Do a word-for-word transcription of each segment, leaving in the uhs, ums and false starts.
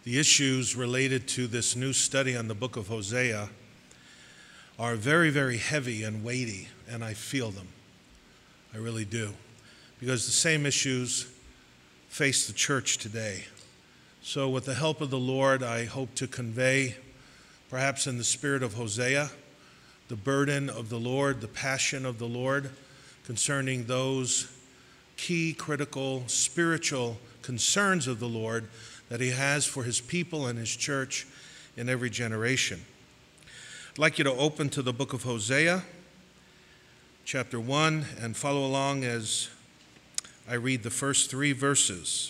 The issues related to this new study on the book of Hosea are very, very heavy and weighty, and I feel them. I really do. Because the same issues face the church today. So with the help of the Lord, I hope to convey, perhaps in the spirit of Hosea, the burden of the Lord, the passion of the Lord concerning those key, critical, spiritual concerns of the Lord that he has for his people and his church in every generation. I'd like you to open to the book of Hosea, chapter one, and follow along as I read the first three verses.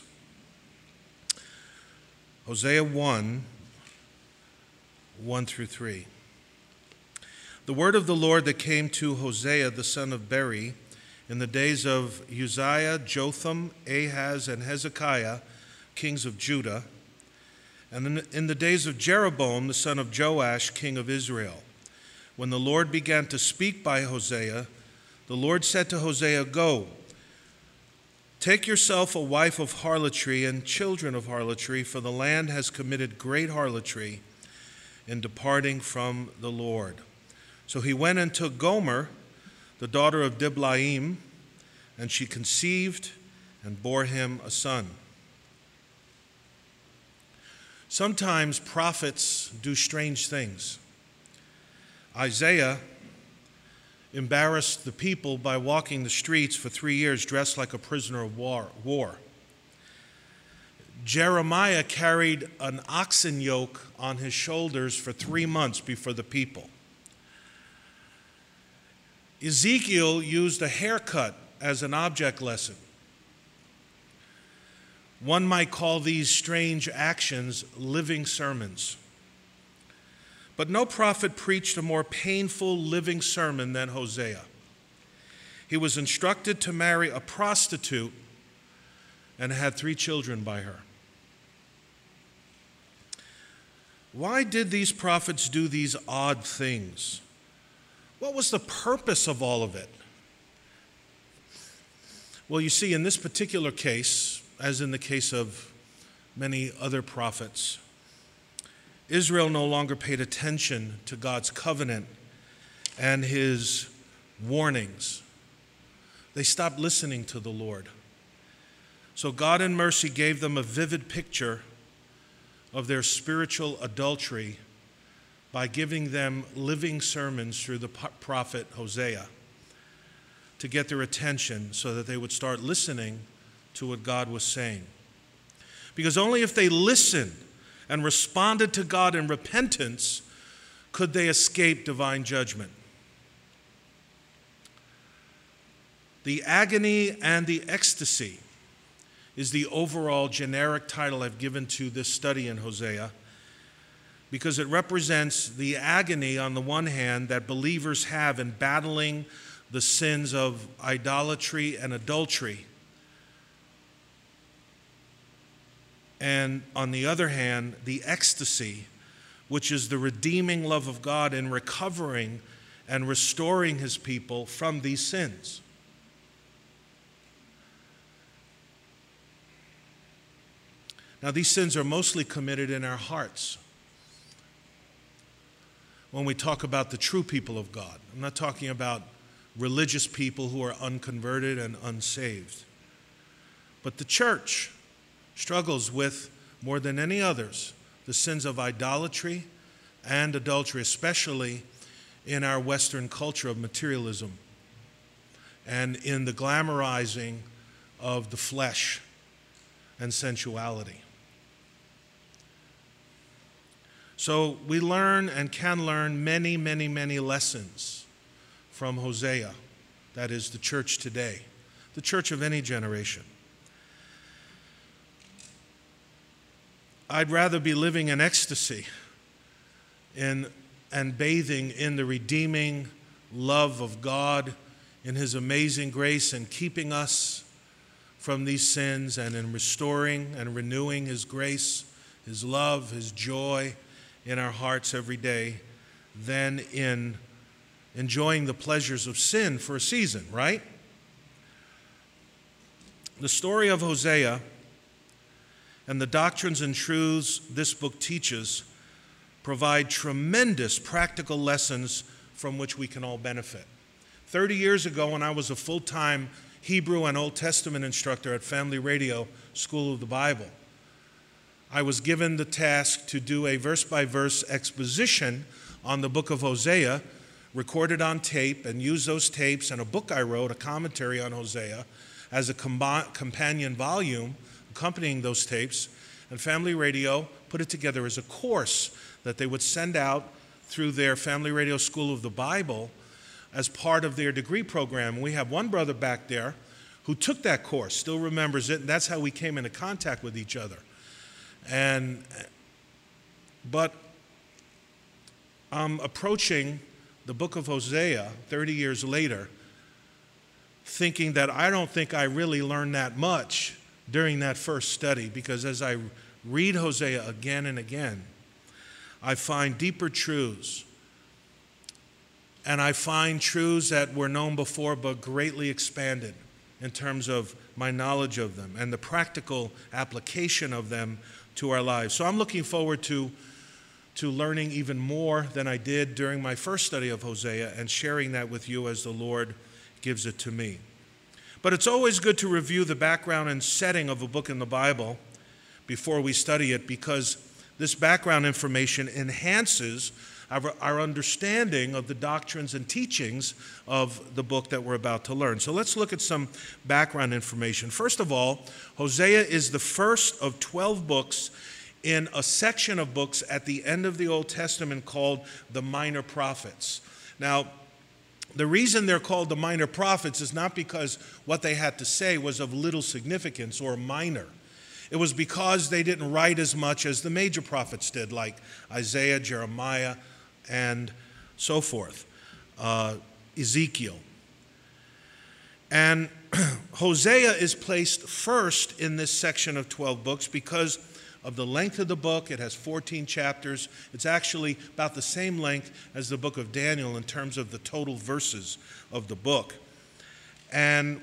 Hosea one, one through three. The word of the Lord that came to Hosea the son of Beri in the days of Uzziah, Jotham, Ahaz, and Hezekiah, kings of Judah, and in the days of Jeroboam, the son of Joash, king of Israel. When the Lord began to speak by Hosea, the Lord said to Hosea, "Go, take yourself a wife of harlotry and children of harlotry, for the land has committed great harlotry in departing from the Lord." So he went and took Gomer, the daughter of Diblaim, and she conceived and bore him a son. Sometimes prophets do strange things. Isaiah embarrassed the people by walking the streets for three years dressed like a prisoner of war. war. Jeremiah carried an oxen yoke on his shoulders for three months before the people. Ezekiel used a haircut as an object lesson. One might call these strange actions living sermons. But no prophet preached a more painful living sermon than Hosea. He was instructed to marry a prostitute and had three children by her. Why did these prophets do these odd things? What was the purpose of all of it? Well, you see, in this particular case, as in the case of many other prophets, Israel no longer paid attention to God's covenant and his warnings. They stopped listening to the Lord. So God in mercy gave them a vivid picture of their spiritual adultery by giving them living sermons through the prophet Hosea to get their attention so that they would start listening to what God was saying. Because only if they listened and responded to God in repentance could they escape divine judgment. The agony and the ecstasy is the overall generic title I've given to this study in Hosea, because it represents the agony on the one hand that believers have in battling the sins of idolatry and adultery, and on the other hand, the ecstasy, which is the redeeming love of God in recovering and restoring his people from these sins. Now, these sins are mostly committed in our hearts. When we talk about the true people of God, I'm not talking about religious people who are unconverted and unsaved. But the church struggles with, more than any others, the sins of idolatry and adultery, especially in our Western culture of materialism and in the glamorizing of the flesh and sensuality. So we learn and can learn many, many, many lessons from Hosea, that is the church today, the church of any generation. I'd rather be living in ecstasy in, and bathing in the redeeming love of God, in his amazing grace, and keeping us from these sins, and in restoring and renewing his grace, his love, his joy in our hearts every day, than in enjoying the pleasures of sin for a season, right? The story of Hosea and the doctrines and truths this book teaches provide tremendous practical lessons from which we can all benefit. Thirty years ago, when I was a full-time Hebrew and Old Testament instructor at Family Radio School of the Bible, I was given the task to do a verse-by-verse exposition on the book of Hosea, recorded on tape, and use those tapes and a book I wrote, a commentary on Hosea, as a combi- companion volume accompanying those tapes. And Family Radio put it together as a course that they would send out through their Family Radio School of the Bible as part of their degree program. We have one brother back there who took that course, still remembers it, and that's how we came into contact with each other. And, but I'm approaching the book of Hosea thirty years later, thinking that I don't think I really learned that much during that first study, because as I read Hosea again and again, I find deeper truths. And I find truths that were known before but greatly expanded in terms of my knowledge of them and the practical application of them to our lives. So I'm looking forward to, to learning even more than I did during my first study of Hosea and sharing that with you as the Lord gives it to me. But it's always good to review the background and setting of a book in the Bible before we study it, because this background information enhances our, our understanding of the doctrines and teachings of the book that we're about to learn. So let's look at some background information. First of all, Hosea is the first of twelve books in a section of books at the end of the Old Testament called the Minor Prophets. Now, the reason they're called the Minor Prophets is not because what they had to say was of little significance or minor. It was because they didn't write as much as the major prophets did, like Isaiah, Jeremiah, and so forth, uh, Ezekiel. And Hosea is placed first in this section of twelve books because of the length of the book. It has fourteen chapters. It's actually about the same length as the book of Daniel in terms of the total verses of the book. And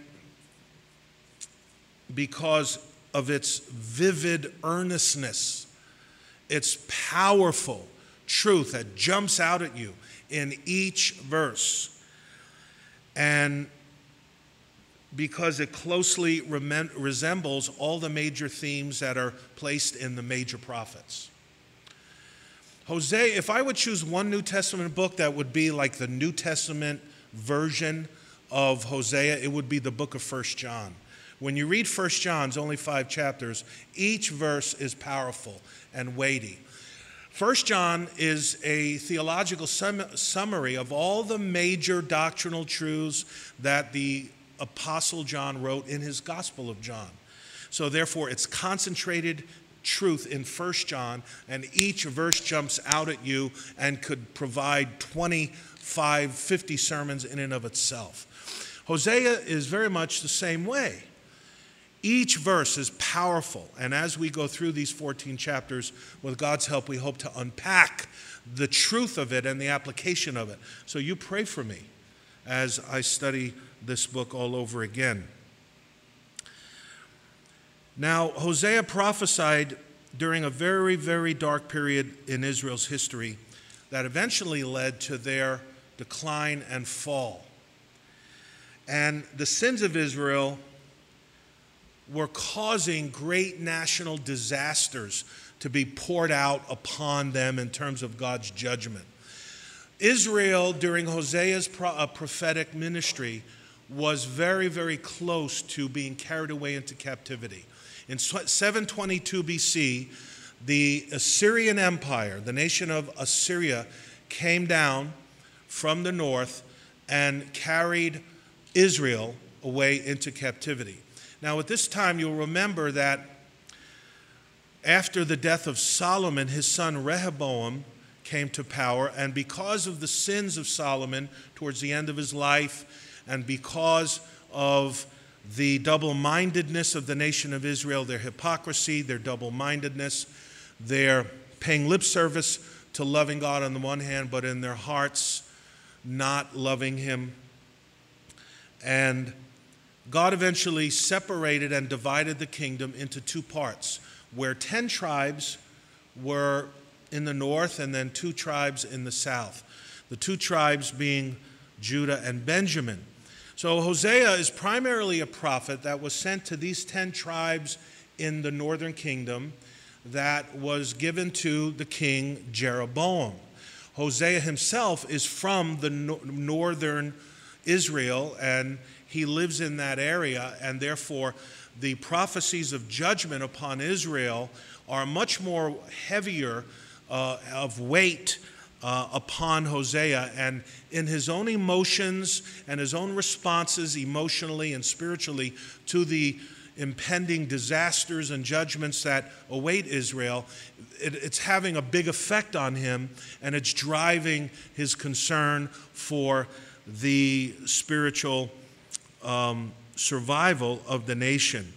because of its vivid earnestness, its powerful truth that jumps out at you in each verse, and because it closely rem- resembles all the major themes that are placed in the major prophets. Hosea, if I would choose one New Testament book that would be like the New Testament version of Hosea, it would be the book of First John. When you read First John, it's only five chapters. Each verse is powerful and weighty. First John is a theological sum- summary of all the major doctrinal truths that the Apostle John wrote in his Gospel of John. So therefore, it's concentrated truth in First John, and each verse jumps out at you and could provide twenty-five, fifty sermons in and of itself. Hosea is very much the same way. Each verse is powerful, and as we go through these fourteen chapters, with God's help, we hope to unpack the truth of it and the application of it. So you pray for me as I study this book all over again. Now, Hosea prophesied during a very, very dark period in Israel's history that eventually led to their decline and fall. And the sins of Israel were causing great national disasters to be poured out upon them in terms of God's judgment. Israel, during Hosea's pro- prophetic ministry, was very, very close to being carried away into captivity. In seven twenty-two B C, the Assyrian Empire, the nation of Assyria, came down from the north and carried Israel away into captivity. Now, at this time, you'll remember that after the death of Solomon, his son Rehoboam came to power, and because of the sins of Solomon towards the end of his life, and because of the double-mindedness of the nation of Israel, their hypocrisy, their double-mindedness, their paying lip service to loving God on the one hand, but in their hearts not loving him. And God eventually separated and divided the kingdom into two parts. where ten tribes were in the north and then two tribes in the south. The two tribes being Judah and Benjamin. So Hosea is primarily a prophet that was sent to these ten tribes in the northern kingdom that was given to the king Jeroboam. Hosea himself is from the no- northern Israel, and he lives in that area, and therefore the prophecies of judgment upon Israel are much more heavier uh, of weight uh, upon Hosea, and in his own emotions and his own responses emotionally and spiritually to the impending disasters and judgments that await Israel, it, it's having a big effect on him, and it's driving his concern for the spiritual um, survival of the nation.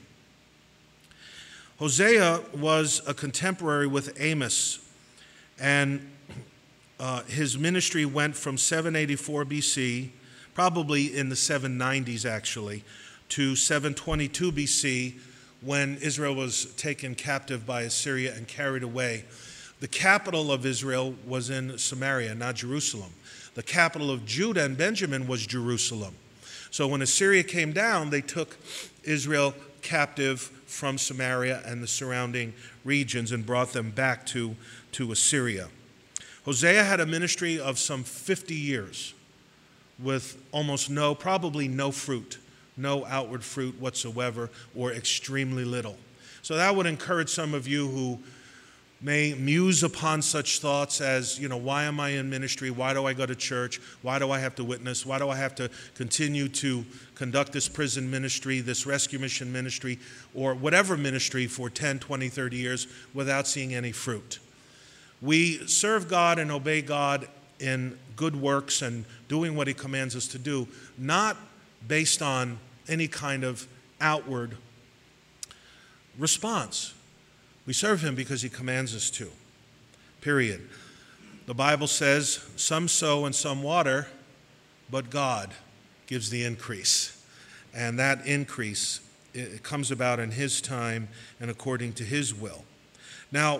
Hosea was a contemporary with Amos, and uh, his ministry went from seven eighty-four B C, probably in the seven nineties actually, to seven twenty-two B C, when Israel was taken captive by Assyria and carried away. The capital of Israel was in Samaria, not Jerusalem. The capital of Judah and Benjamin was Jerusalem. So when Assyria came down, they took Israel captive from Samaria and the surrounding regions and brought them back to, to Assyria. Hosea had a ministry of some fifty years with almost no, probably no fruit, no outward fruit whatsoever, or extremely little. So that would encourage some of you who may muse upon such thoughts as, you know, why am I in ministry? Why do I go to church? Why do I have to witness? Why do I have to continue to conduct this prison ministry, this rescue mission ministry, or whatever ministry for ten, twenty, thirty years without seeing any fruit? We serve God and obey God in good works and doing what He commands us to do, not based on any kind of outward response. We serve Him because He commands us to, period. The Bible says, some sow and some water, but God gives the increase. And that increase, it comes about in His time and according to His will. Now,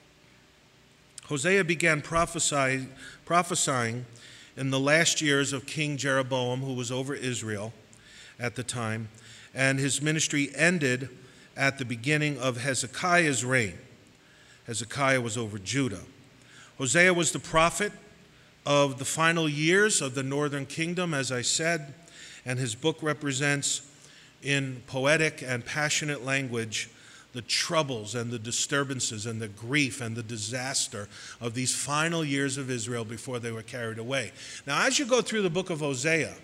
Hosea began prophesying, prophesying in the last years of King Jeroboam, who was over Israel at the time, and his ministry ended at the beginning of Hezekiah's reign. Hezekiah was over Judah. Hosea was the prophet of the final years of the northern kingdom, as I said, and his book represents in poetic and passionate language the troubles and the disturbances and the grief and the disaster of these final years of Israel before they were carried away. Now, as you go through the book of Hosea,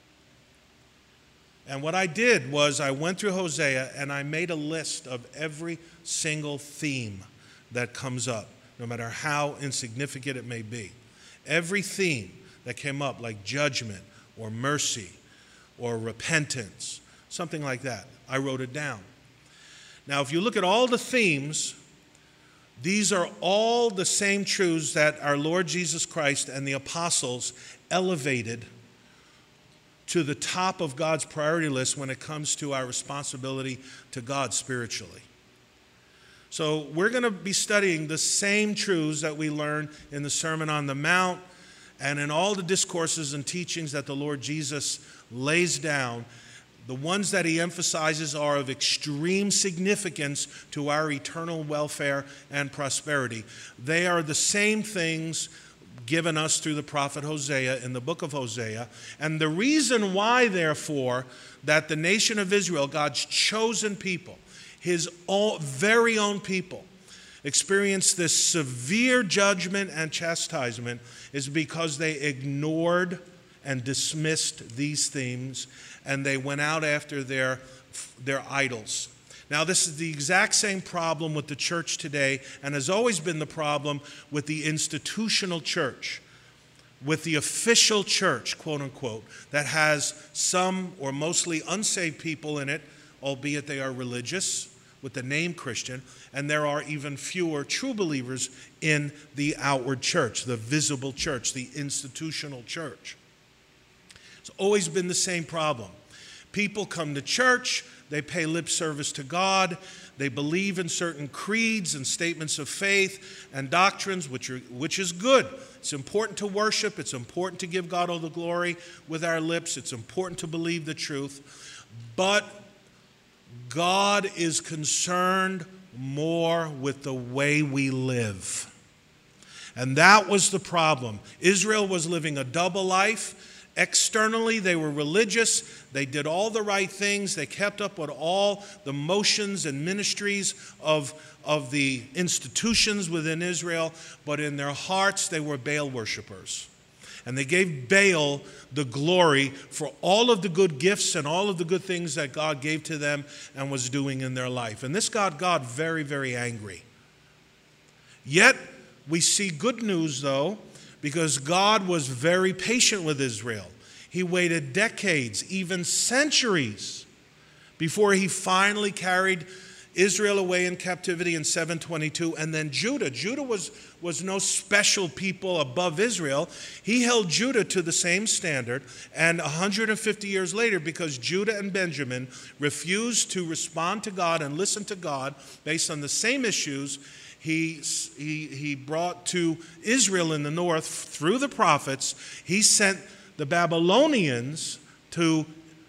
and what I did was I went through Hosea and I made a list of every single theme that comes up, no matter how insignificant it may be. Every theme that came up, like judgment or mercy or repentance, something like that, I wrote it down. Now, if you look at all the themes, these are all the same truths that our Lord Jesus Christ and the apostles elevated to the top of God's priority list when it comes to our responsibility to God spiritually. So we're going to be studying the same truths that we learn in the Sermon on the Mount and in all the discourses and teachings that the Lord Jesus lays down. The ones that He emphasizes are of extreme significance to our eternal welfare and prosperity. They are the same things given us through the prophet Hosea in the book of Hosea. And the reason why, therefore, that the nation of Israel, God's chosen people, His own, very own people, experienced this severe judgment and chastisement is because they ignored and dismissed these themes, and they went out after their, their idols. Now, this is the exact same problem with the church today, and has always been the problem with the institutional church, with the official church, quote unquote, that has some or mostly unsaved people in it, albeit they are religious, with the name Christian, and there are even fewer true believers in the outward church, the visible church, the institutional church. It's always been the same problem. People come to church, they pay lip service to God, They believe in certain creeds and statements of faith and doctrines, which are which is good. It's important to worship. It's important to give God all the glory with our lips. It's important to believe the truth. But God is concerned more with the way we live. And that was the problem. Israel was living a double life. Externally, they were religious. They did all the right things. They kept up with all the motions and ministries of, of the institutions within Israel. But in their hearts, they were Baal worshipers. And they gave Baal the glory for all of the good gifts and all of the good things that God gave to them and was doing in their life. And this got God very, very angry. Yet, we see good news, though, because God was very patient with Israel. He waited decades, even centuries, before he finally carried Israel away in captivity in seven twenty-two, and then Judah. Judah was, was no special people above Israel. He held Judah to the same standard, and one hundred fifty years later, because Judah and Benjamin refused to respond to God and listen to God based on the same issues, He, he, he brought to Israel in the north through the prophets. He sent the Babylonians to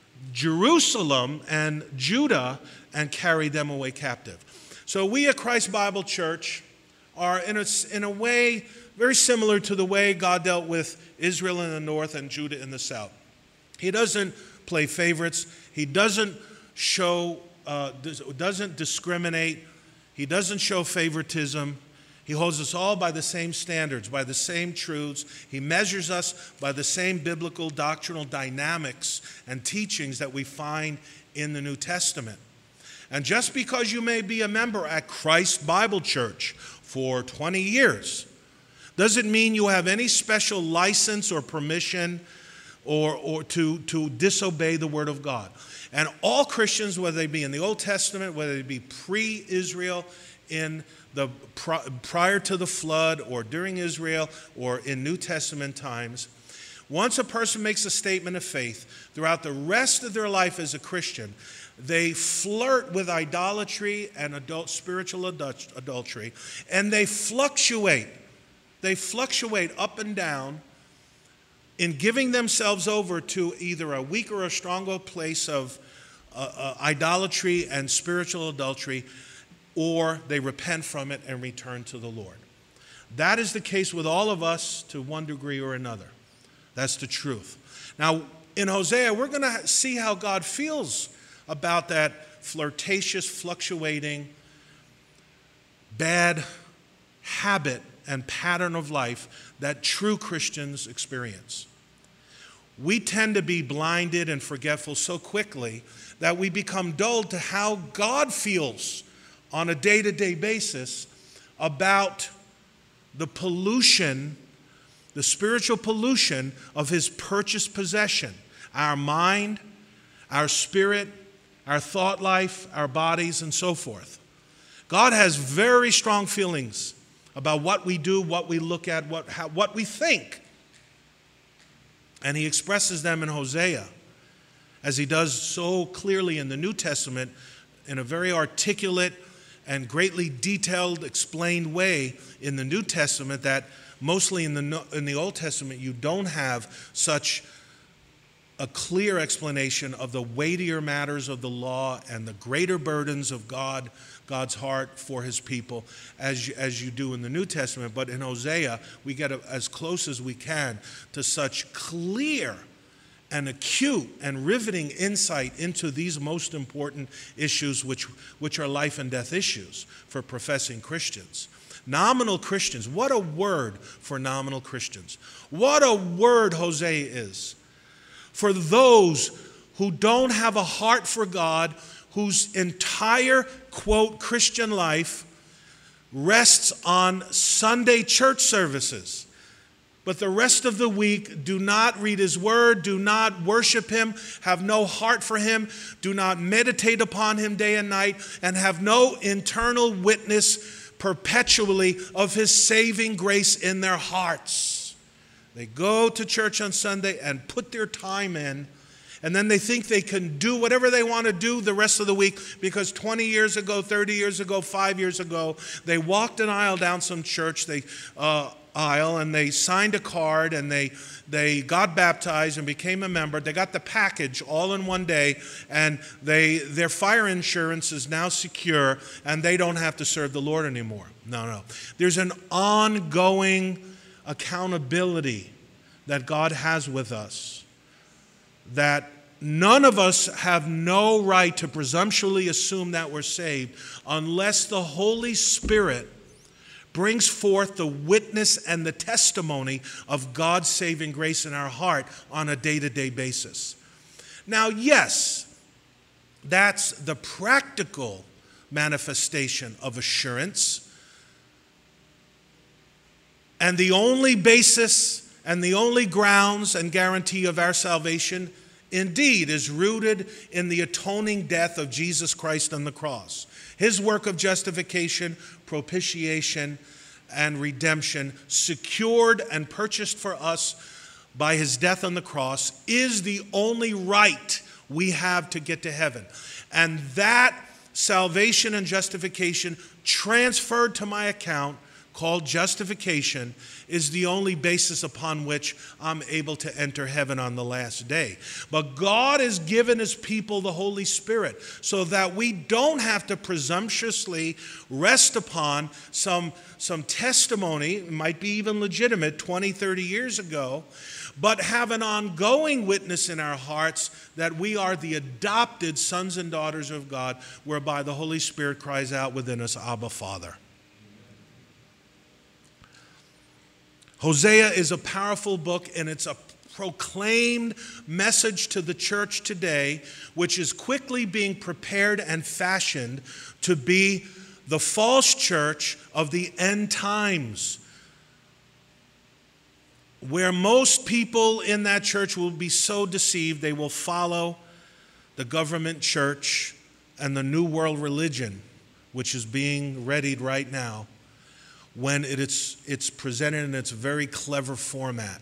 Jerusalem and Judah and carried them away captive. So we at Christ Bible Church are in a, in a way very similar to the way God dealt with Israel in the north and Judah in the south. He doesn't play favorites. He doesn't show, uh, doesn't discriminate. He doesn't show favoritism. He holds us all by the same standards, by the same truths. He measures us by the same biblical doctrinal dynamics and teachings that we find in the New Testament. And just because you may be a member at Christ Bible Church for twenty years doesn't mean you have any special license or permission or, or to, to disobey the Word of God. And all Christians, whether they be in the Old Testament, whether they be pre-Israel, in the prior to the flood, or during Israel, or in New Testament times, once a person makes a statement of faith, throughout the rest of their life as a Christian, they flirt with idolatry and adult, spiritual adultery, and they fluctuate. They fluctuate up and down in giving themselves over to either a weaker or stronger place of uh, uh, idolatry and spiritual adultery, or they repent from it and return to the Lord. That is the case with all of us to one degree or another. That's the truth. Now, in Hosea, we're going to see how God feels about that flirtatious, fluctuating, bad habit and pattern of life that true Christians experience. We tend to be blinded and forgetful so quickly that we become dull to how God feels on a day-to-day basis about the pollution, the spiritual pollution of his purchased possession, our mind, our spirit, our thought life, our bodies, and so forth. God has very strong feelings about what we do, what we look at, what, how, what we think. And he expresses them in Hosea, as he does so clearly in the New Testament, in a very articulate and greatly detailed, explained way in the New Testament, that mostly in the, in the Old Testament you don't have such a clear explanation of the weightier matters of the law and the greater burdens of God, God's heart for his people as you, as you do in the New Testament. But in Hosea, we get a, as close as we can to such clear and acute and riveting insight into these most important issues, which, which are life and death issues for professing Christians. Nominal Christians, what a word for nominal Christians. What a word Hosea is for those who don't have a heart for God, whose entire, quote, Christian life rests on Sunday church services, but the rest of the week do not read his word, do not worship him, have no heart for him, do not meditate upon him day and night, and have no internal witness perpetually of his saving grace in their hearts. They go to church on Sunday and put their time in, And then they think they can do whatever they want to do the rest of the week because twenty years ago, thirty years ago, five years ago, they walked an aisle down some church they, uh, aisle and they signed a card and they, they got baptized and became a member. They got the package all in one day, and they, their fire insurance is now secure and they don't have to serve the Lord anymore. No, no. There's an ongoing accountability that God has with us, that none of us have no right to presumptuously assume that we're saved unless the Holy Spirit brings forth the witness and the testimony of God's saving grace in our heart on a day-to-day basis. Now, yes, that's the practical manifestation of assurance. And the only basis and the only grounds and guarantee of our salvation indeed is rooted in the atoning death of Jesus Christ on the cross. His work of justification, propitiation, and redemption, secured and purchased for us by his death on the cross, is the only right we have to get to heaven. And that salvation and justification transferred to my account, called justification, is the only basis upon which I'm able to enter heaven on the last day. But God has given his people the Holy Spirit so that we don't have to presumptuously rest upon some, some testimony, it might be even legitimate twenty, thirty years ago, but have an ongoing witness in our hearts that we are the adopted sons and daughters of God, whereby the Holy Spirit cries out within us, Abba, Father. Hosea is a powerful book, and it's a proclaimed message to the church today, which is quickly being prepared and fashioned to be the false church of the end times, where most people in that church will be so deceived they will follow the government church and the New World religion, which is being readied right now, when it is, it's presented in its very clever format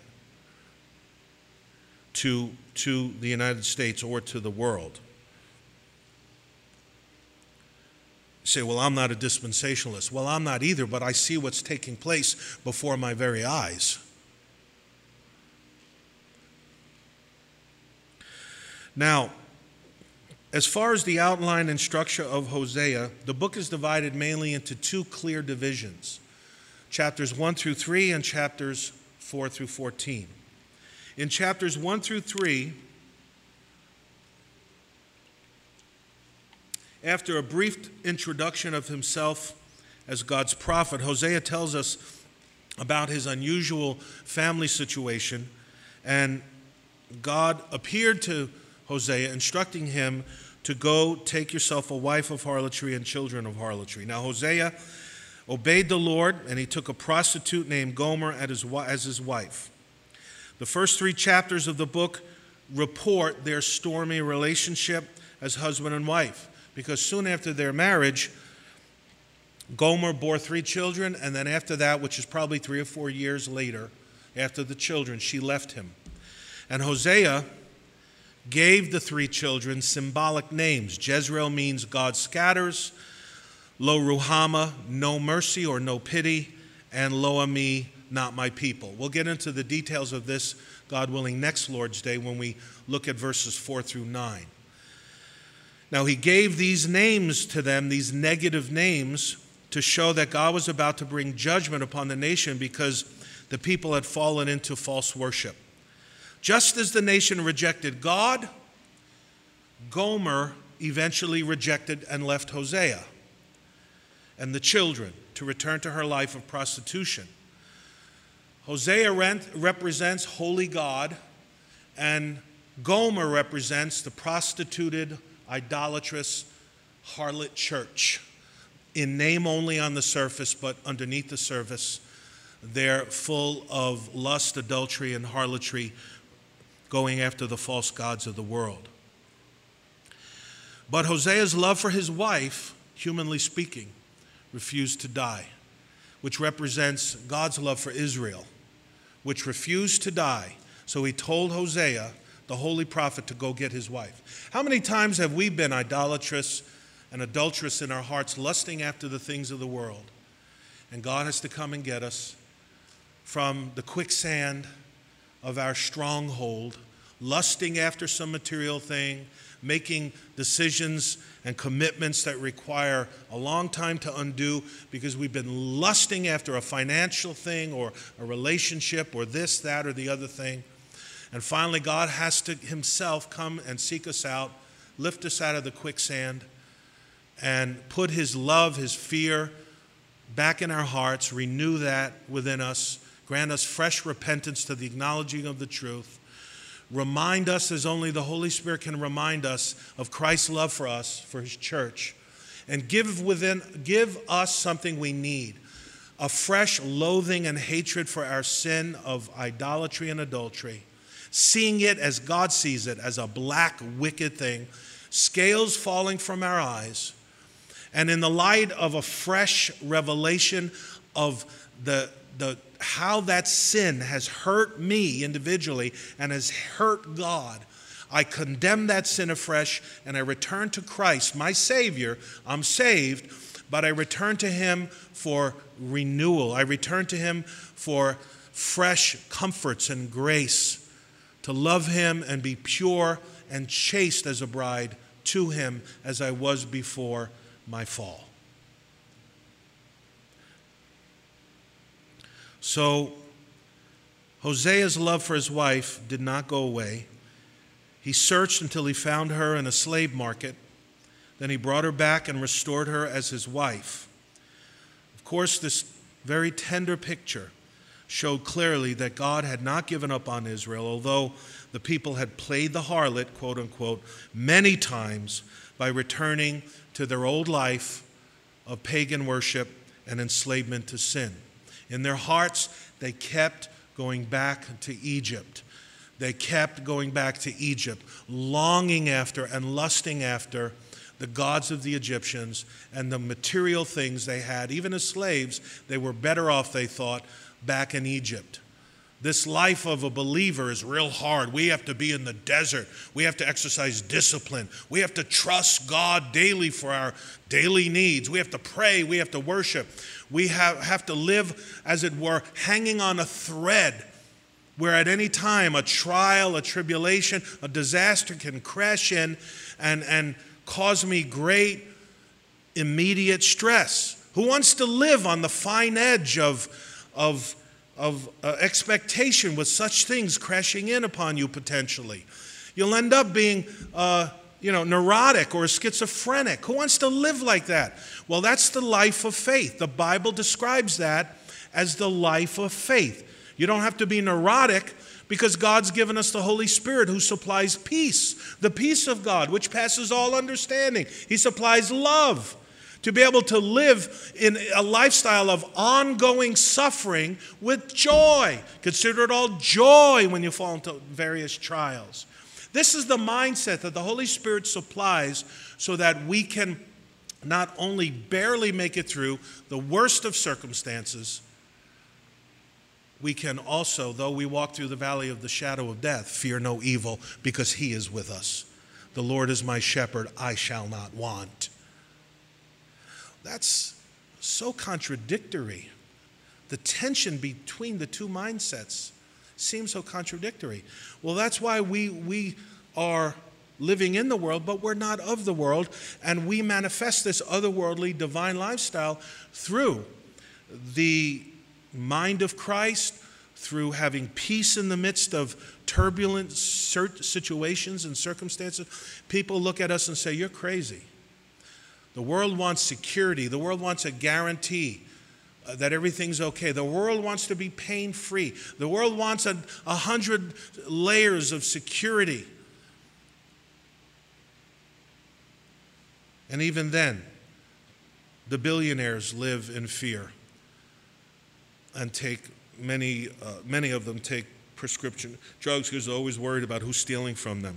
to, to the United States or to the world. You say, well, I'm not a dispensationalist. Well, I'm not either, but I see what's taking place before my very eyes. Now, as far as the outline and structure of Hosea, the book is divided mainly into two clear divisions. Chapters one through three and chapters four through fourteen. In chapters one through three, after a brief introduction of himself as God's prophet, Hosea tells us about his unusual family situation, and God appeared to Hosea, instructing him to go take yourself a wife of harlotry and children of harlotry. Now, Hosea obeyed the Lord, and he took a prostitute named Gomer as his wife. The first three chapters of the book report their stormy relationship as husband and wife, because soon after their marriage, Gomer bore three children, and then after that, which is probably three or four years later, after the children, she left him. And Hosea gave the three children symbolic names. Jezreel means God scatters, Lo Ruhama, no mercy or no pity, and Lo Ami, not my people. We'll get into the details of this, God willing, next Lord's Day when we look at verses four through nine. Now, he gave these names to them, these negative names, to show that God was about to bring judgment upon the nation because the people had fallen into false worship. Just as the nation rejected God, Gomer eventually rejected and left Hosea and the children to return to her life of prostitution. Hosea represents holy God, and Gomer represents the prostituted, idolatrous, harlot church. In name only on the surface, but underneath the surface, they're full of lust, adultery, and harlotry, going after the false gods of the world. But Hosea's love for his wife, humanly speaking, refused to die, which represents God's love for Israel, which refused to die. So he told Hosea the holy prophet, to go get his wife. How many times have we been idolatrous and adulterous in our hearts, lusting after the things of the world? And God has to come and get us from the quicksand of our stronghold, lusting after some material thing, making decisions and commitments that require a long time to undo because we've been lusting after a financial thing or a relationship or this, that, or the other thing. And finally, God has to himself come and seek us out, lift us out of the quicksand, and put his love, his fear back in our hearts, renew that within us, grant us fresh repentance to the acknowledging of the truth, remind us, as only the Holy Spirit can remind us, of Christ's love for us, for his church, and give within, give us something we need, a fresh loathing and hatred for our sin of idolatry and adultery, seeing it as God sees it, as a black, wicked thing, scales falling from our eyes, and in the light of a fresh revelation of the, the how that sin has hurt me individually and has hurt God, I condemn that sin afresh and I return to Christ, my Savior. I'm saved, but I return to him for renewal. I return to him for fresh comforts and grace, to love him and be pure and chaste as a bride to him as I was before my fall. So Hosea's love for his wife did not go away. He searched until he found her in a slave market. Then he brought her back and restored her as his wife. Of course, this very tender picture showed clearly that God had not given up on Israel, although the people had played the harlot, quote unquote, many times by returning to their old life of pagan worship and enslavement to sin. In their hearts, they kept going back to Egypt. They kept going back to Egypt, longing after and lusting after the gods of the Egyptians and the material things they had. Even as slaves, they were better off, they thought, back in Egypt. This life of a believer is real hard. We have to be in the desert. We have to exercise discipline. We have to trust God daily for our daily needs. We have to pray. We have to worship. We have, have to live, as it were, hanging on a thread where at any time a trial, a tribulation, a disaster can crash in and, and cause me great immediate stress. Who wants to live on the fine edge of, of of uh, expectation with such things crashing in upon you potentially? You'll end up being, uh, you know, neurotic or schizophrenic. Who wants to live like that? Well, that's the life of faith. The Bible describes that as the life of faith. You don't have to be neurotic because God's given us the Holy Spirit who supplies peace, the peace of God, which passes all understanding. He supplies love. To be able to live in a lifestyle of ongoing suffering with joy. Consider it all joy when you fall into various trials. This is the mindset that the Holy Spirit supplies so that we can not only barely make it through the worst of circumstances, we can also, though we walk through the valley of the shadow of death, fear no evil because he is with us. The Lord is my shepherd, I shall not want. That's so contradictory. The tension between the two mindsets seems so contradictory. Well, that's why we, we are living in the world, but we're not of the world, and we manifest this otherworldly divine lifestyle through the mind of Christ, through having peace in the midst of turbulent situations and circumstances. People look at us and say, you're crazy. The world wants security. The world wants a guarantee uh, that everything's okay. The world wants to be pain-free. The world wants a, a hundred layers of security. And even then, the billionaires live in fear and take many, uh, many of them take prescription drugs because they're always worried about who's stealing from them.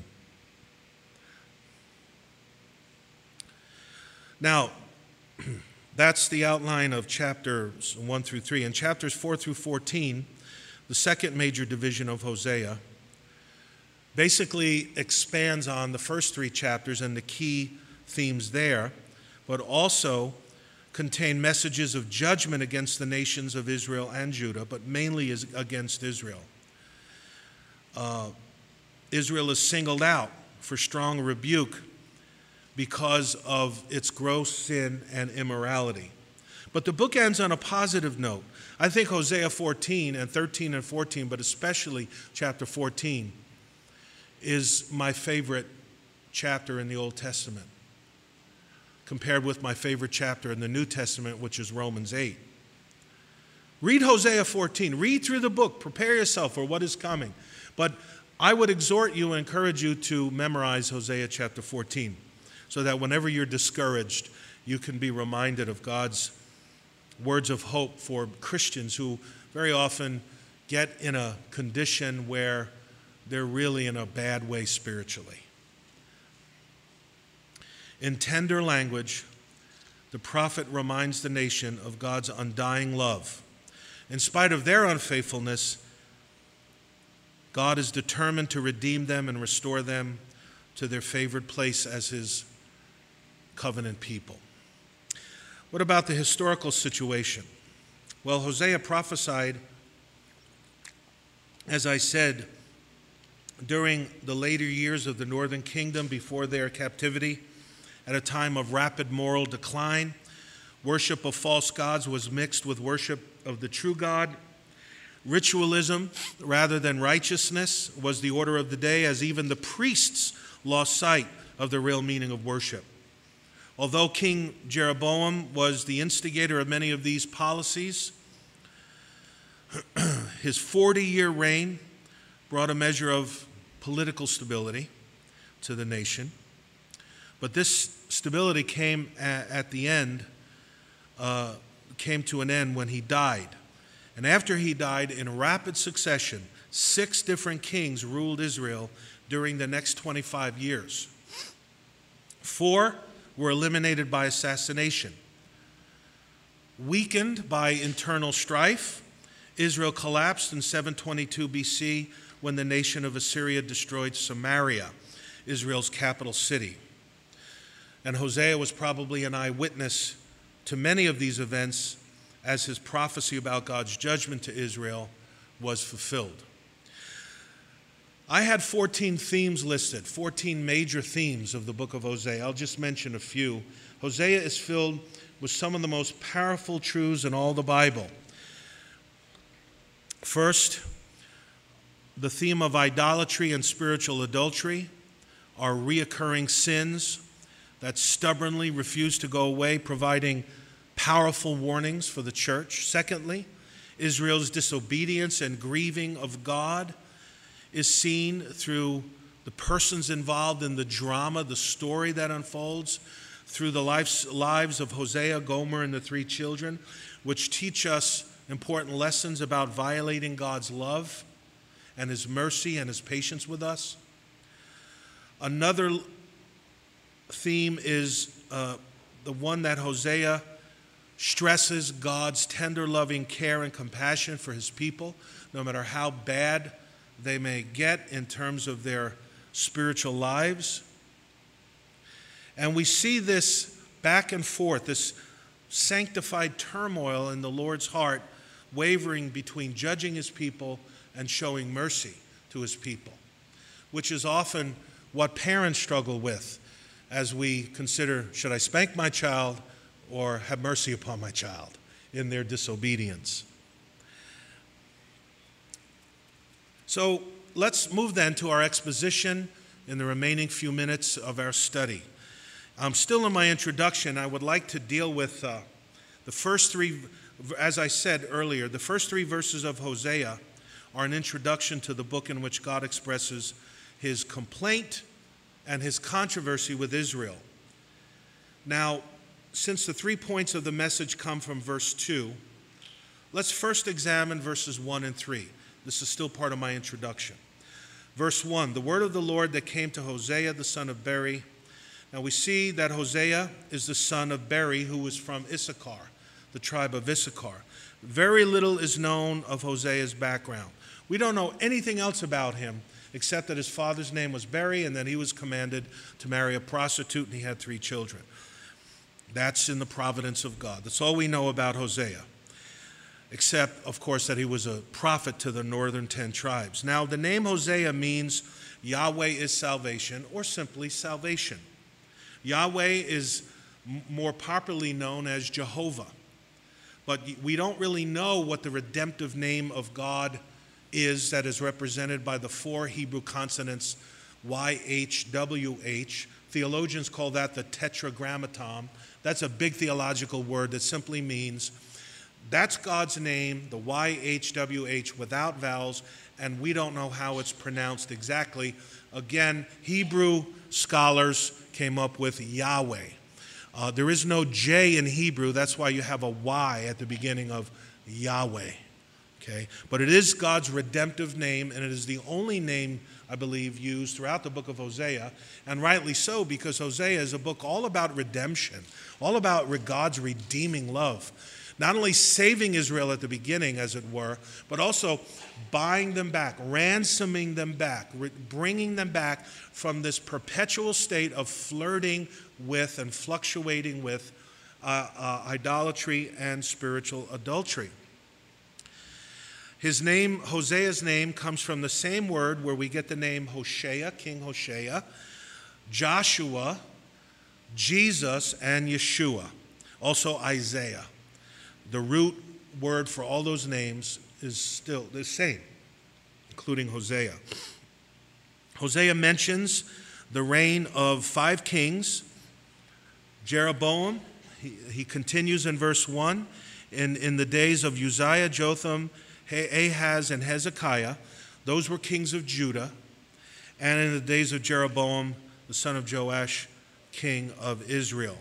Now, that's the outline of chapters one through three. In chapters four through fourteen, the second major division of Hosea, basically expands on the first three chapters and the key themes there, but also contain messages of judgment against the nations of Israel and Judah, but mainly is against Israel. Uh, Israel is singled out for strong rebuke because of its gross sin and immorality. But the book ends on a positive note. I think Hosea fourteen and thirteen and fourteen, but especially chapter fourteen, is my favorite chapter in the Old Testament, compared with my favorite chapter in the New Testament, which is Romans eight. Read Hosea fourteen. Read through the book. Prepare yourself for what is coming. But I would exhort you and encourage you to memorize Hosea chapter fourteen, so that whenever you're discouraged, you can be reminded of God's words of hope for Christians who very often get in a condition where they're really in a bad way spiritually. In tender language, the prophet reminds the nation of God's undying love. In spite of their unfaithfulness, God is determined to redeem them and restore them to their favored place as his covenant people. What about the historical situation? Well, Hosea prophesied, as I said, during the later years of the northern kingdom before their captivity, at a time of rapid moral decline. Worship of false gods was mixed with worship of the true God. Ritualism rather than righteousness was the order of the day, as even the priests lost sight of the real meaning of worship. Although King Jeroboam was the instigator of many of these policies, his forty-year reign brought a measure of political stability to the nation. But this stability came at, at the end, uh, came to an end when he died. And after he died, in rapid succession, six different kings ruled Israel during the next twenty-five years. Four were eliminated by assassination. Weakened by internal strife, Israel collapsed in seven twenty-two B C when the nation of Assyria destroyed Samaria, Israel's capital city. And Hosea was probably an eyewitness to many of these events as his prophecy about God's judgment to Israel was fulfilled. I had fourteen themes listed, fourteen major themes of the book of Hosea. I'll just mention a few. Hosea is filled with some of the most powerful truths in all the Bible. First, the theme of idolatry and spiritual adultery are reoccurring sins that stubbornly refuse to go away, providing powerful warnings for the church. Secondly, Israel's disobedience and grieving of God is seen through the persons involved in the drama, the story that unfolds, through the lives, lives of Hosea, Gomer, and the three children, which teach us important lessons about violating God's love and his mercy and his patience with us. Another theme is uh, the one that Hosea stresses God's tender, loving care and compassion for his people, no matter how bad they may get in terms of their spiritual lives. And we see this back and forth, this sanctified turmoil in the Lord's heart, wavering between judging his people and showing mercy to his people, which is often what parents struggle with as we consider, should I spank my child or have mercy upon my child in their disobedience? So let's move then to our exposition in the remaining few minutes of our study. I'm still in my introduction. I would like to deal with uh, the first three, as I said earlier, the first three verses of Hosea are an introduction to the book in which God expresses his complaint and his controversy with Israel. Now, since the three points of the message come from verse two, let's first examine verses one and three. This is still part of my introduction. Verse one, the word of the Lord that came to Hosea, the son of Beri. Now we see that Hosea is the son of Beri, who was from Issachar, the tribe of Issachar. Very little is known of Hosea's background. We don't know anything else about him except that his father's name was Beri, and that he was commanded to marry a prostitute, and he had three children. That's in the providence of God. That's all we know about Hosea, except, of course, that he was a prophet to the northern ten tribes. Now, the name Hosea means Yahweh is salvation, or simply salvation. Yahweh is m- more popularly known as Jehovah, but we don't really know what the redemptive name of God is that is represented by the four Hebrew consonants Y H W H. Theologians call that the tetragrammaton. That's a big theological word that simply means that's God's name, the Y H W H, without vowels, and we don't know how it's pronounced exactly. Again, Hebrew scholars came up with Yahweh. Uh, there is no J in Hebrew. That's why you have a Y at the beginning of Yahweh. Okay? But it is God's redemptive name, and it is the only name, I believe, used throughout the book of Hosea, and rightly so, because Hosea is a book all about redemption, all about God's redeeming love. Not only saving Israel at the beginning, as it were, but also buying them back, ransoming them back, bringing them back from this perpetual state of flirting with and fluctuating with uh, uh, idolatry and spiritual adultery. His name, Hosea's name, comes from the same word where we get the name Hoshea, King Hoshea, Joshua, Jesus, and Yeshua, also Isaiah. The root word for all those names is still the same, including Hosea. Hosea mentions the reign of five kings. Jeroboam, he, he continues in verse one, in, in the days of Uzziah, Jotham, Ahaz, and Hezekiah, those were kings of Judah, and in the days of Jeroboam, the son of Joash, king of Israel.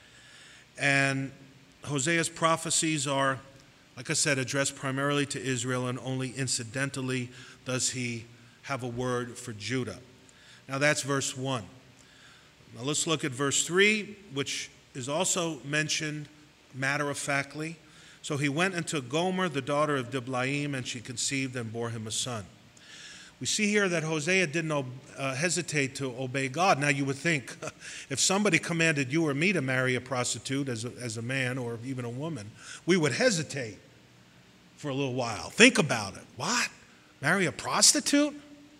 And Hosea's prophecies are, like I said, addressed primarily to Israel, and only incidentally does he have a word for Judah. Now that's verse one. Now let's look at verse three, which is also mentioned matter-of-factly. So he went into Gomer, the daughter of Diblaim, and she conceived and bore him a son. We see here that Hosea didn't uh, hesitate to obey God. Now you would think, if somebody commanded you or me to marry a prostitute as a, as a man or even a woman, we would hesitate for a little while. Think about it. What? Marry a prostitute?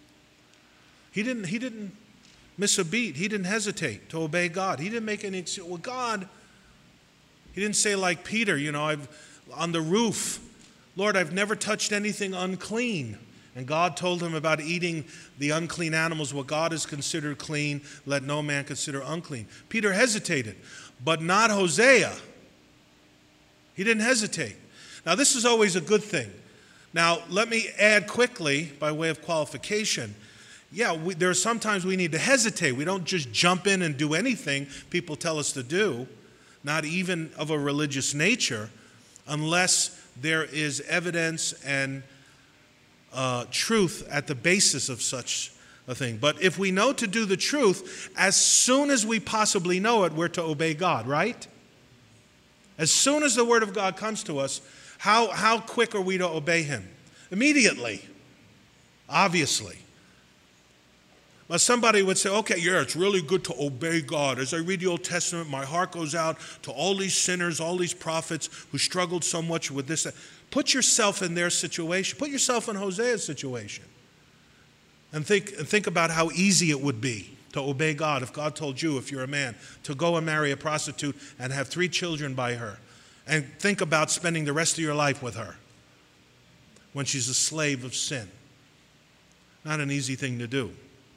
He didn't, he didn't miss a beat. He didn't hesitate to obey God. He didn't make any excuse. Well, God, he didn't say like Peter, you know, I've on the roof, Lord, I've never touched anything unclean. And God told him about eating the unclean animals. What God has considered clean, let no man consider unclean. Peter hesitated, but not Hosea. He didn't hesitate. Now, this is always a good thing. Now, let me add quickly, by way of qualification, yeah, we, there are sometimes we need to hesitate. We don't just jump in and do anything people tell us to do, not even of a religious nature, unless there is evidence and uh, truth at the basis of such a thing. But if we know to do the truth, as soon as we possibly know it, we're to obey God, right? As soon as the word of God comes to us, how, how quick are we to obey him? Immediately, obviously. But somebody would say, okay, yeah, it's really good to obey God. As I read the Old Testament, my heart goes out to all these sinners, all these prophets who struggled so much with this. Put yourself in their situation. Put yourself in Hosea's situation. And think, and think about how easy it would be to obey God if God told you, if you're a man, to go and marry a prostitute and have three children by her. And think about spending the rest of your life with her when she's a slave of sin. Not an easy thing to do.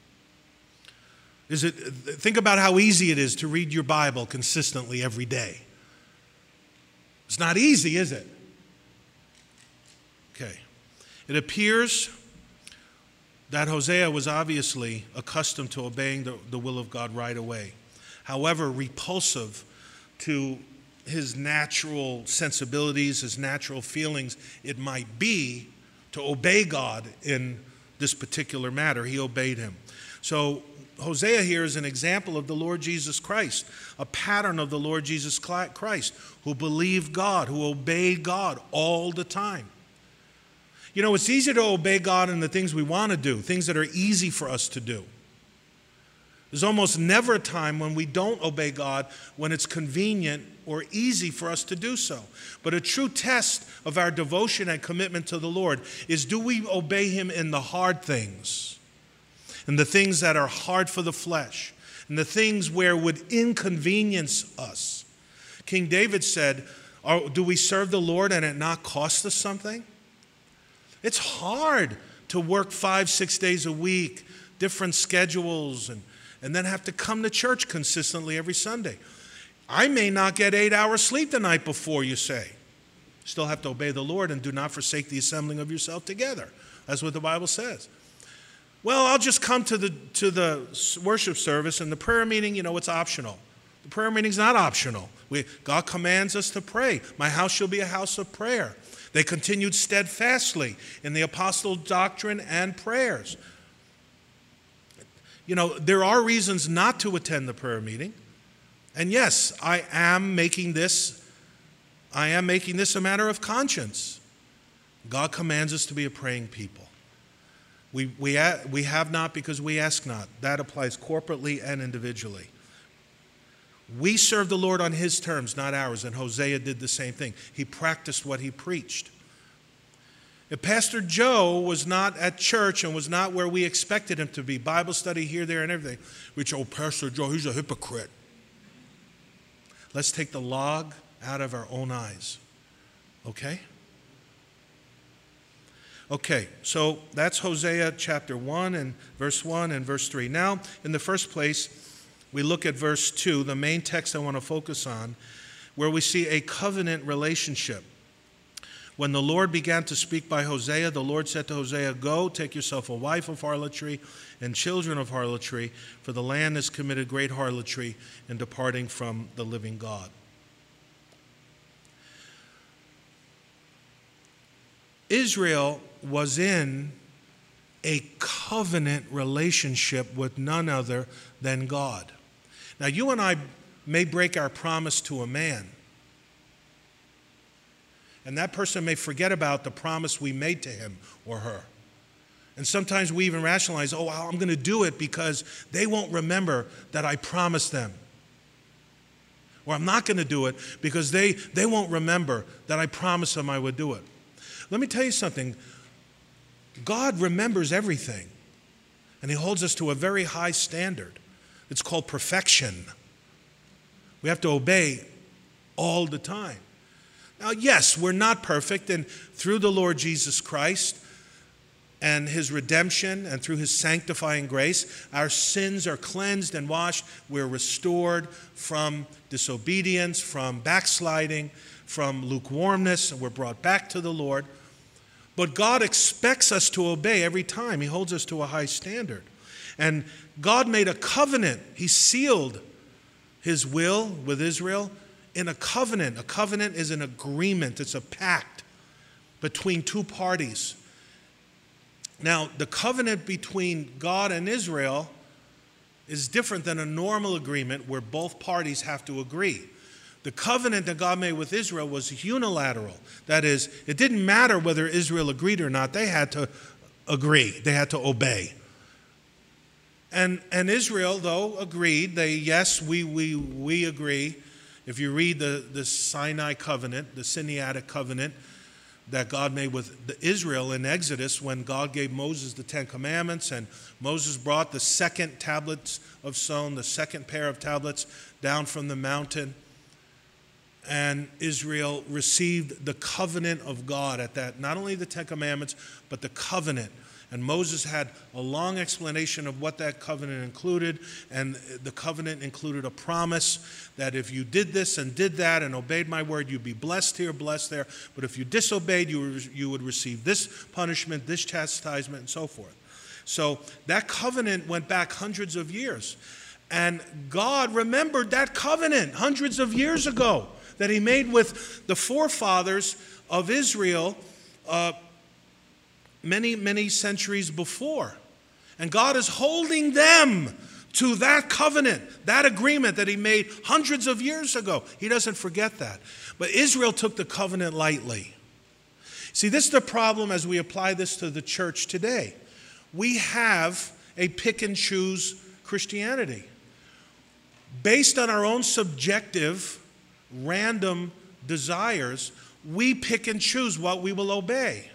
Is it, think about how easy it is to read your Bible consistently every day. It's not easy, is it? Okay. It appears that Hosea was obviously accustomed to obeying the, the will of God right away. However repulsive to his natural sensibilities, his natural feelings it might be to obey God in this particular matter, he obeyed him. So Hosea here is an example of the Lord Jesus Christ, a pattern of the Lord Jesus Christ, who believed God, who obeyed God all the time. You know, it's easy to obey God in the things we want to do, things that are easy for us to do. There's almost never a time when we don't obey God when it's convenient or easy for us to do so. But a true test of our devotion and commitment to the Lord is, do we obey him in the hard things, in the things that are hard for the flesh, and the things where would inconvenience us? King David said, Are, do we serve the Lord and it not cost us something? It's hard to work five, six days a week, different schedules, and, and then have to come to church consistently every Sunday. I may not get eight hours sleep the night before, you say. Still have to obey the Lord, and do not forsake the assembling of yourself together. That's what the Bible says. Well, I'll just come to the, to the worship service, and the prayer meeting, you know, it's optional. The prayer meeting's not optional. We, God commands us to pray. My house shall be a house of prayer. They continued steadfastly in the apostles' doctrine and prayers. You know, there are reasons not to attend the prayer meeting. And yes, I am making this, I am making this a matter of conscience. God commands us to be a praying people. We, we, we have not because we ask not. That applies corporately and individually. We serve the Lord on his terms, not ours, and Hosea did the same thing. He practiced what he preached. If Pastor Joe was not at church and was not where we expected him to be, Bible study here, there, and everything, which, oh, Pastor Joe, he's a hypocrite. Let's take the log out of our own eyes, okay? Okay, so that's Hosea chapter one and verse one and verse three. Now, in the first place, we look at verse two, the main text I want to focus on, where we see a covenant relationship. When the Lord began to speak by Hosea, the Lord said to Hosea, "Go, take yourself a wife of harlotry and children of harlotry, for the land has committed great harlotry in departing from the living God." Israel was in a covenant relationship with none other than God. Now, you and I may break our promise to a man, and that person may forget about the promise we made to him or her. And sometimes we even rationalize, oh, I'm going to do it because they won't remember that I promised them. Or I'm not going to do it because they, they won't remember that I promised them I would do it. Let me tell you something. God remembers everything, and he holds us to a very high standard. It's called perfection. We have to obey all the time. Now, yes, we're not perfect, and through the Lord Jesus Christ and his redemption and through his sanctifying grace, our sins are cleansed and washed. We're restored from disobedience, from backsliding, from lukewarmness, and we're brought back to the Lord. But God expects us to obey every time. He holds us to a high standard. And God made a covenant. He sealed his will with Israel in a covenant. A covenant is an agreement. It's a pact between two parties. Now, the covenant between God and Israel is different than a normal agreement where both parties have to agree. The covenant that God made with Israel was unilateral. That is, it didn't matter whether Israel agreed or not. They had to agree. They had to obey. And, and Israel, though, agreed. They, yes, we, we, we agree. If you read the, the Sinai covenant, the Sinaitic covenant that God made with Israel in Exodus, when God gave Moses the Ten Commandments, and Moses brought the second tablets of stone, the second pair of tablets down from the mountain, and Israel received the covenant of God at that, not only the Ten Commandments, but the covenant. And Moses had a long explanation of what that covenant included, and the covenant included a promise that if you did this and did that and obeyed my word, you'd be blessed here, blessed there. But if you disobeyed, you, you would receive this punishment, this chastisement, and so forth. So that covenant went back hundreds of years. And God remembered that covenant hundreds of years ago that he made with the forefathers of Israel uh, many, many centuries before. And God is holding them to that covenant, that agreement that he made hundreds of years ago. He doesn't forget that. But Israel took the covenant lightly. See, this is the problem as we apply this to the church today. We have a pick and choose Christianity based on our own subjective, random desires. We pick and choose what we will obey.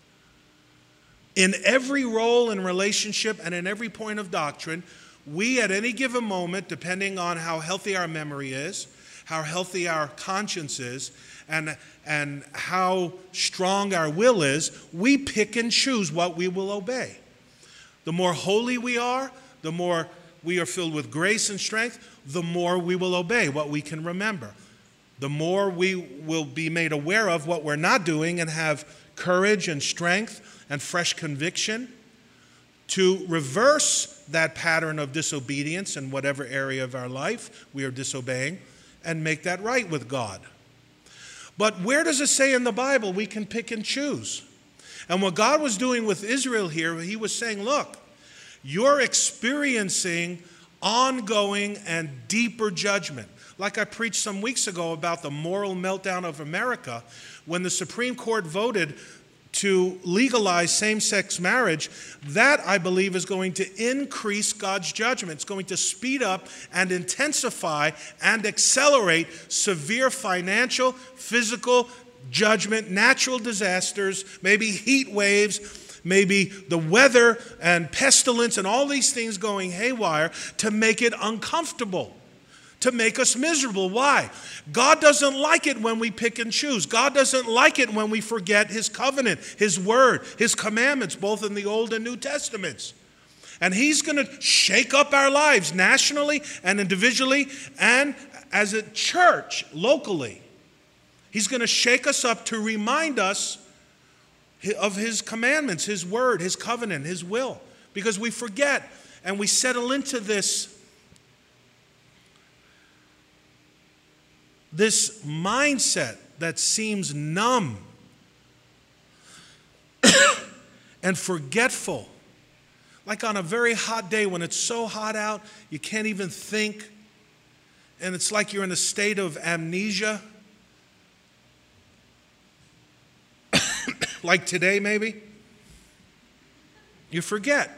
In every role and relationship and in every point of doctrine, we at any given moment, depending on how healthy our memory is, how healthy our conscience is, and, and how strong our will is, we pick and choose what we will obey. The more holy we are, the more we are filled with grace and strength, the more we will obey what we can remember. The more we will be made aware of what we're not doing and have courage and strength and fresh conviction to reverse that pattern of disobedience in whatever area of our life we are disobeying and make that right with God. But where does it say in the Bible we can pick and choose? And what God was doing with Israel here, he was saying, look, you're experiencing ongoing and deeper judgment. Like I preached some weeks ago about the moral meltdown of America, when the Supreme Court voted to legalize same-sex marriage, that, I believe, is going to increase God's judgment. It's going to speed up and intensify and accelerate severe financial, physical judgment, natural disasters, maybe heat waves, maybe the weather and pestilence and all these things going haywire to make it uncomfortable, to make us miserable. Why? God doesn't like it when we pick and choose. God doesn't like it when we forget his covenant, his word, his commandments, both in the Old and New Testaments. And he's going to shake up our lives nationally and individually and as a church locally. He's going to shake us up to remind us of his commandments, his word, his covenant, his will. Because we forget and we settle into this This mindset that seems numb and forgetful. Like on a very hot day when it's so hot out, you can't even think. And it's like you're in a state of amnesia. Like today, maybe. You forget.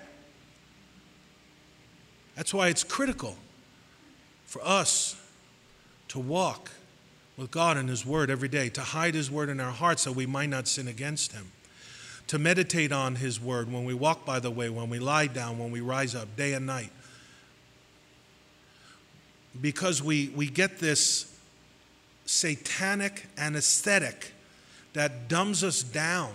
That's why it's critical for us to walk with God and his word every day, to hide his word in our hearts so we might not sin against him, to meditate on his word when we walk by the way, when we lie down, when we rise up, day and night. Because we, we get this satanic anesthetic that dumbs us down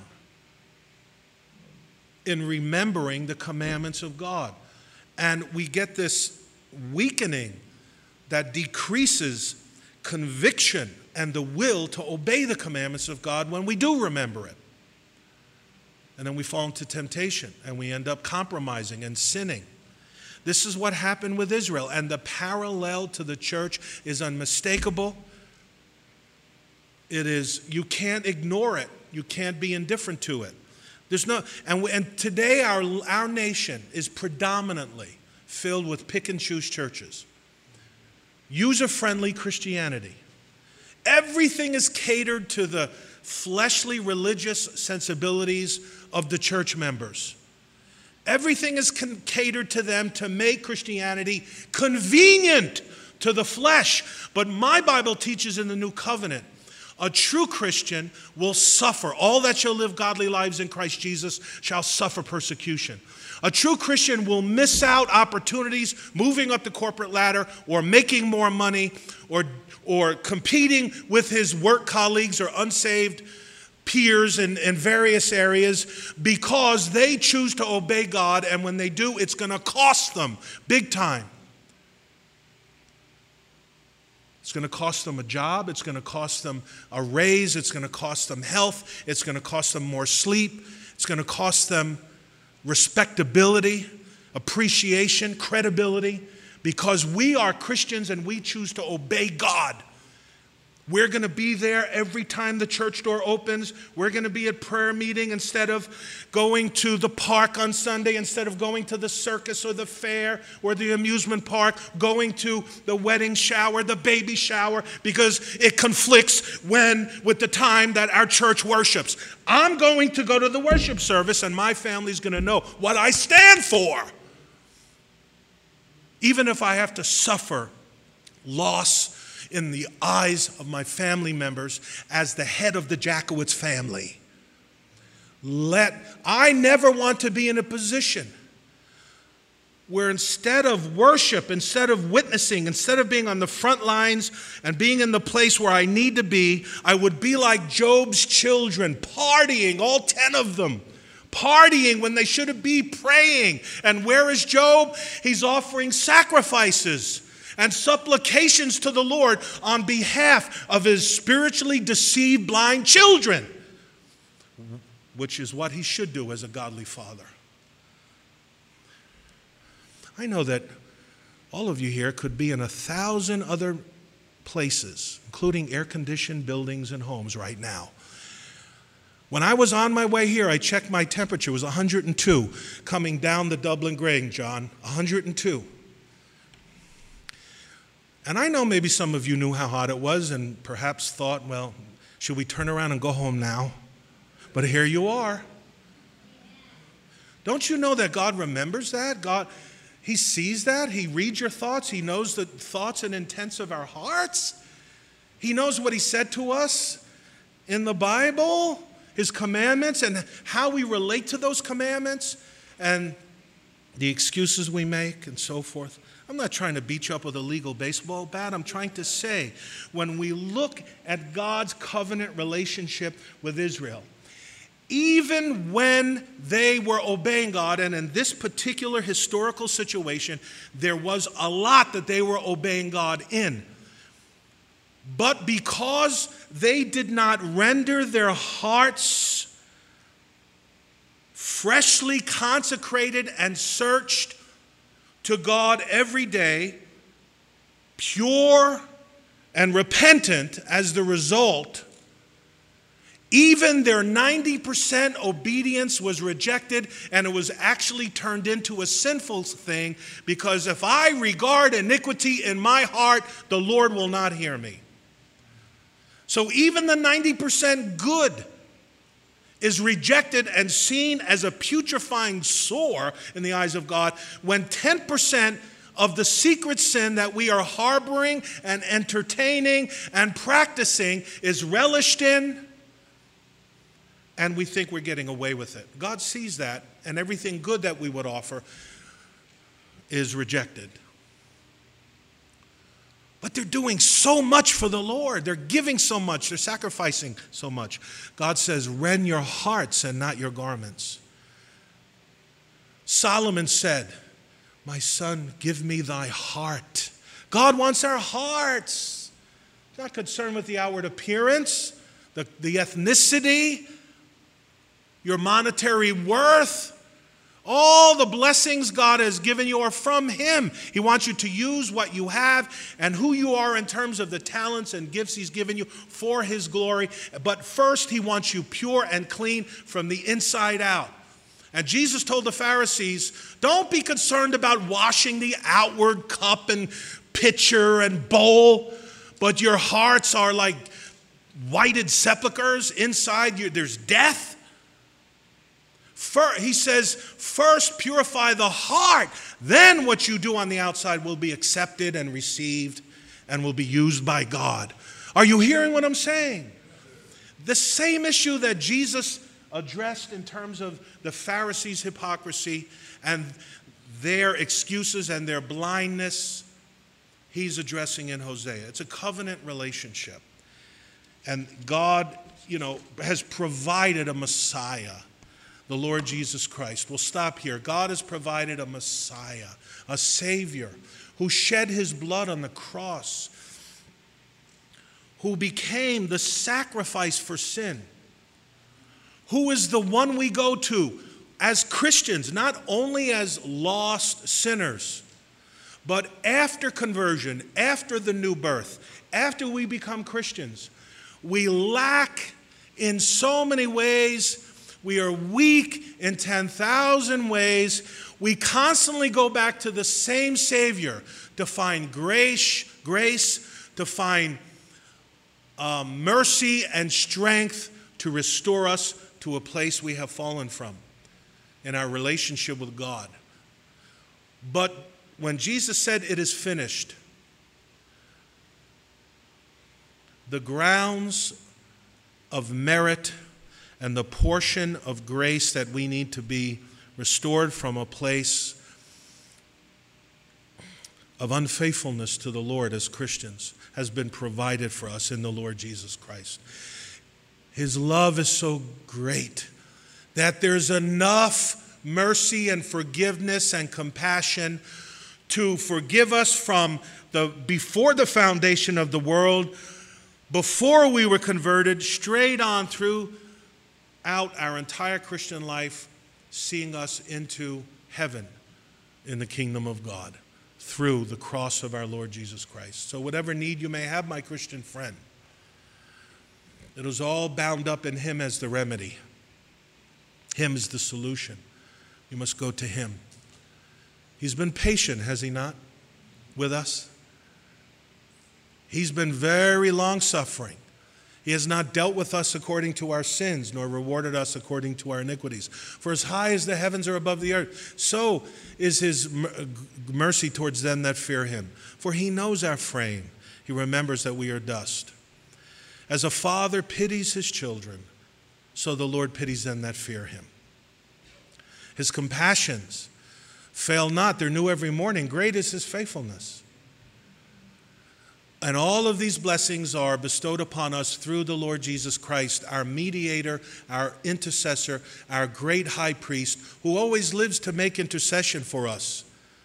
in remembering the commandments of God. And we get this weakening that decreases conviction and the will to obey the commandments of God when we do remember it. And then we fall into temptation and we end up compromising and sinning. This is what happened with Israel, and the parallel to the church is unmistakable. It is, you can't ignore it. You can't be indifferent to it. There's no, and, we, and today our, our nation is predominantly filled with pick and choose churches. User-friendly Christianity. Everything is catered to the fleshly religious sensibilities of the church members. Everything is con- catered to them to make Christianity convenient to the flesh. But my Bible teaches in the New Covenant, a true Christian will suffer. All that shall live godly lives in Christ Jesus shall suffer persecution. A true Christian will miss out opportunities moving up the corporate ladder or making more money or, or competing with his work colleagues or unsaved peers in, in various areas because they choose to obey God, and when they do, it's going to cost them big time. It's going to cost them a job. It's going to cost them a raise. It's going to cost them health. It's going to cost them more sleep. It's going to cost them respectability, appreciation, credibility, because we are Christians and we choose to obey God. We're going to be there every time the church door opens. We're going to be at prayer meeting instead of going to the park on Sunday, instead of going to the circus or the fair or the amusement park, going to the wedding shower, the baby shower, because it conflicts when with the time that our church worships. I'm going to go to the worship service, and my family's going to know what I stand for. Even if I have to suffer loss in the eyes of my family members as the head of the Jackowitz family. Let I never want to be in a position where instead of worship, instead of witnessing, instead of being on the front lines and being in the place where I need to be, I would be like Job's children, partying, all ten of them, partying when they should be praying. And where is Job? He's offering sacrifices and supplications to the Lord on behalf of his spiritually deceived blind children, which is what he should do as a godly father. I know that all of you here could be in a thousand other places, including air-conditioned buildings and homes right now. When I was on my way here, I checked my temperature. It was one hundred two coming down the Dublin Grade, John, one hundred two. And I know maybe some of you knew how hot it was and perhaps thought, well, should we turn around and go home now? But here you are. Don't you know that God remembers that? God, He sees that. He reads your thoughts. He knows the thoughts and intents of our hearts. He knows what He said to us in the Bible, His commandments, and how we relate to those commandments, and the excuses we make and so forth. I'm not trying to beat you up with a legal baseball bat. I'm trying to say, when we look at God's covenant relationship with Israel, even when they were obeying God, and in this particular historical situation, there was a lot that they were obeying God in. But because they did not render their hearts freshly consecrated and searched to God every day, pure and repentant as the result, even their ninety percent obedience was rejected, and it was actually turned into a sinful thing, because if I regard iniquity in my heart, the Lord will not hear me. So even the ninety percent good is rejected and seen as a putrefying sore in the eyes of God, when ten percent of the secret sin that we are harboring and entertaining and practicing is relished in, and we think we're getting away with it. God sees that, and everything good that we would offer is rejected. But they're doing so much for the Lord. They're giving so much. They're sacrificing so much. God says, rend your hearts and not your garments. Solomon said, my son, give me thy heart. God wants our hearts. He's not concerned with the outward appearance, the, the ethnicity, your monetary worth. All the blessings God has given you are from Him. He wants you to use what you have and who you are in terms of the talents and gifts He's given you for His glory. But first, He wants you pure and clean from the inside out. And Jesus told the Pharisees, don't be concerned about washing the outward cup and pitcher and bowl, but your hearts are like whited sepulchres. Inside you, there's death. First, he says, first purify the heart. Then what you do on the outside will be accepted and received and will be used by God. Are you hearing what I'm saying? The same issue that Jesus addressed in terms of the Pharisees' hypocrisy and their excuses and their blindness, He's addressing in Hosea. It's a covenant relationship. And God, you know, has provided a Messiah, the Lord Jesus Christ. We'll stop here. God has provided a Messiah, a Savior, who shed His blood on the cross, who became the sacrifice for sin, who is the one we go to as Christians, not only as lost sinners, But after conversion, after the new birth, after we become Christians, we lack in so many ways. We are weak in ten thousand ways. We constantly go back to the same Savior to find grace, grace, to find uh, mercy and strength to restore us to a place we have fallen from in our relationship with God. But when Jesus said, "It is finished," the grounds of merit and the portion of grace that we need to be restored from a place of unfaithfulness to the Lord as Christians has been provided for us in the Lord Jesus Christ. His love is so great that there's enough mercy and forgiveness and compassion to forgive us from the before the foundation of the world, before we were converted, straight on throughout our entire Christian life, seeing us into heaven in the kingdom of God through the cross of our Lord Jesus Christ. So whatever need you may have, my Christian friend, it is all bound up in Him as the remedy. Him is the solution. You must go to Him. He's been patient, has He not, with us? He's been very long-suffering. He has not dealt with us according to our sins, nor rewarded us according to our iniquities. For as high as the heavens are above the earth, so is His mercy towards them that fear Him. For He knows our frame. He remembers that we are dust. As a father pities his children, so the Lord pities them that fear Him. His compassions fail not. They're new every morning. Great is His faithfulness. And all of these blessings are bestowed upon us through the Lord Jesus Christ, our mediator, our intercessor, our great high priest, who always lives to make intercession for us.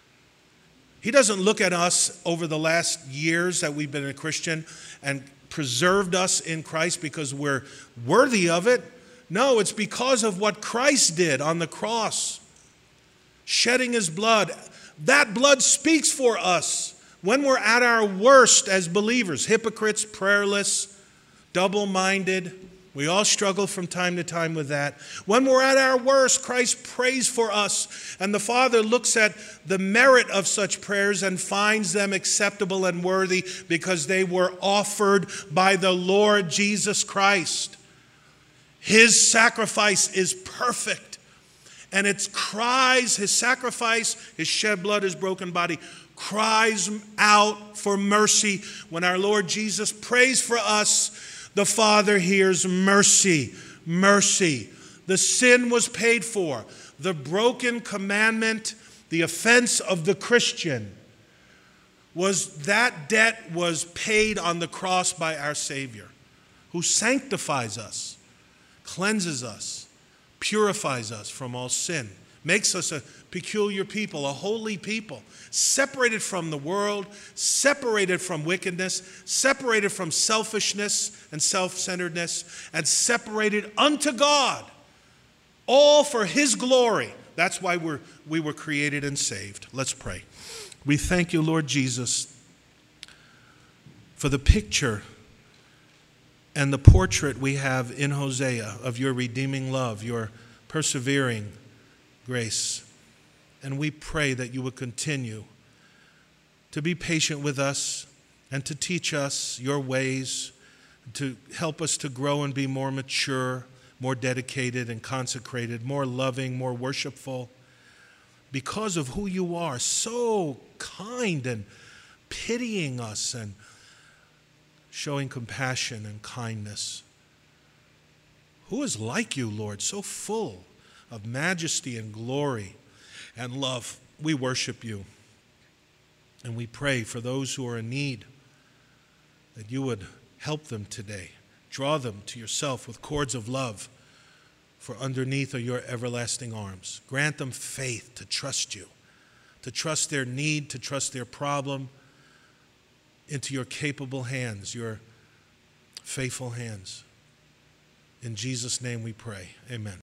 He doesn't look at us over the last years that we've been a Christian and preserved us in Christ because we're worthy of it. No, it's because of what Christ did on the cross, shedding His blood. That blood speaks for us. When we're at our worst as believers, hypocrites, prayerless, double-minded, we all struggle from time to time with that. When we're at our worst, Christ prays for us, and the Father looks at the merit of such prayers and finds them acceptable and worthy because they were offered by the Lord Jesus Christ. His sacrifice is perfect, and it cries, His sacrifice, His shed blood, His broken body, cries out for mercy. When our Lord Jesus prays for us, the Father hears mercy, mercy. The sin was paid for. The broken commandment, the offense of the Christian, was that debt was paid on the cross by our Savior, who sanctifies us, cleanses us, purifies us from all sin, makes us a peculiar people, a holy people, separated from the world, separated from wickedness, separated from selfishness and self-centeredness, and separated unto God, all for His glory. That's why we're, we were created and saved. Let's pray. We thank You, Lord Jesus, for the picture and the portrait we have in Hosea of Your redeeming love, Your persevering grace. And we pray that You would continue to be patient with us and to teach us Your ways, to help us to grow and be more mature, more dedicated and consecrated, more loving, more worshipful, because of who You are, so kind and pitying us and showing compassion and kindness. Who is like You, Lord, so full of majesty and glory and love? We worship You, and we pray for those who are in need, that You would help them today. Draw them to Yourself with cords of love, for underneath are Your everlasting arms. Grant them faith to trust You, to trust their need, to trust their problem into Your capable hands, Your faithful hands. In Jesus' name we pray. Amen.